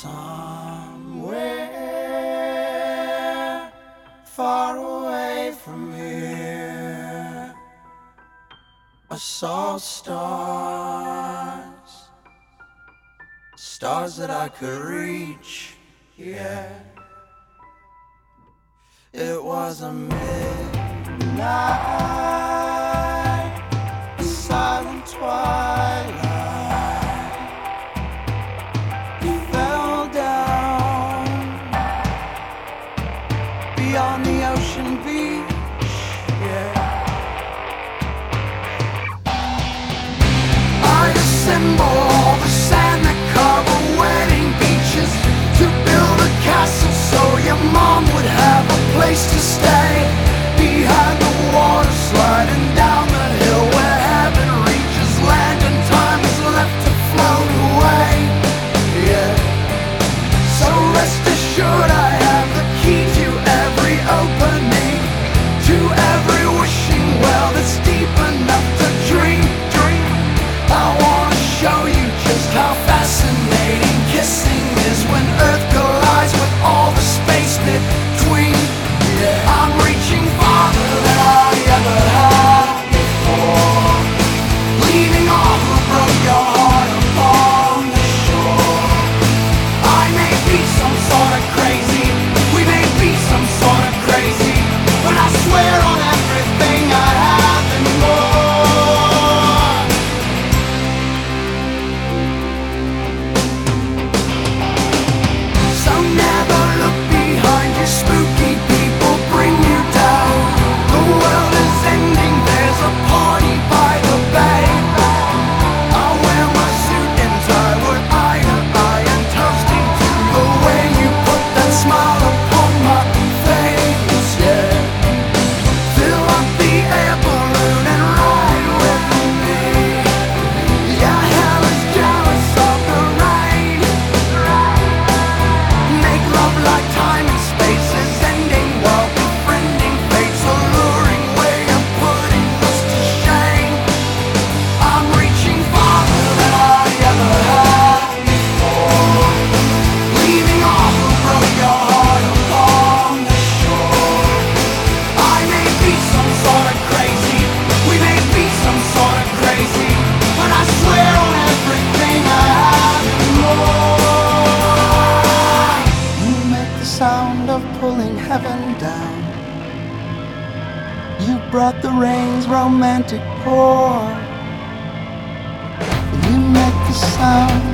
Somewhere far away from here, I saw stars, stars that I could reach, yeah. It was a midnight, a silent twilight. On the ocean beach, yeah. I assemble all the sand that cover wedding beaches to build a castle so your mom would have a place to stay. Behind the water sliding down the hill where heaven reaches land and time is left to float away, yeah. So rest assured I have the key to every opening, to every wishing well that's deep enough to dream. I wanna show you just how fascinating kissing is when Earth collides with all the space between. Yeah, I'm reaching farther than I ever have before, leaving all who broke your heart upon the shore. I may be some sort of crazy, we may be some sort of crazy, but I swear on everything I have and more. So never look behind you, spooky people bring you down. The world is ending, there's a party by the bay. I wear my suit and tie, we're eye to eye and toasting to the way you put that smile upon my face, yeah. Fill up the air balloon and ride with me. Yeah, hell is jealous of the rain. Make love like time and space is ending while befriending fate's alluring way of putting us to shame. I'm reaching farther than I ever have before, leaving all who broke your heart upon the shore. I may be some sort of crazy, we may be some sort of crazy, but I swear on everything I have and more. You make the sound of pulling heaven down. You brought the rain's romantic pour. You make the sound